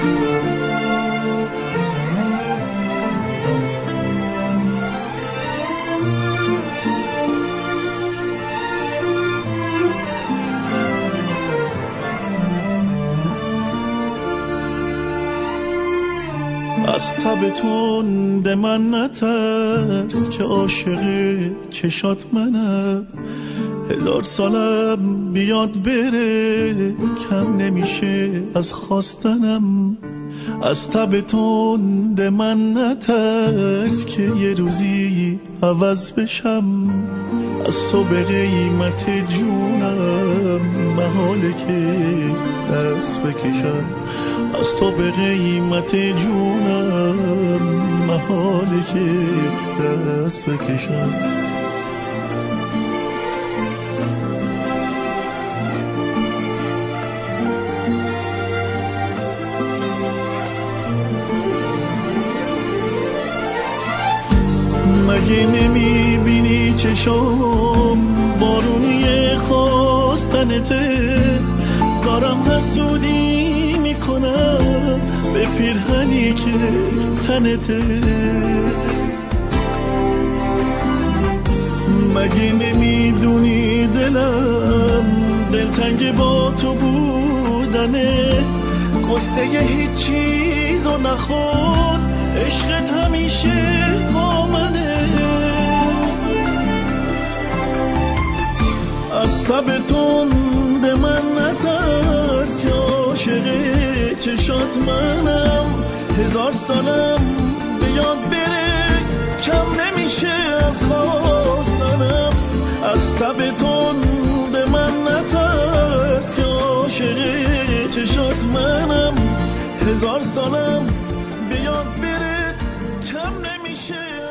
از تب تند من نترس که عاشق چشات منم، 1000 سالم بیاد بره کم نمیشه از خواستنم. از تب تند من نترس که یه روزی عوض بشم، از تو به قیمت جونم محاله که دست بکشم. از تو به قیمت جونم محاله که دست بکشم. مگه نمیبینی چشام بارونی خواستنته، دارم حسودی میکنم به پیرهنی که تنته. مگه نمیدونی دلم دلتنگ با تو بودنه، قصه هیچ چیزو نخور عشقت همیشه با منه. از تب تند من نترس یا عاشق چشات منم، 1000 سالم بیاد بره کم نمیشه از خواستنم. از تب تند من نترس یا عاشق چشات منم، 1000 سالم بیاد بره کم نمیشه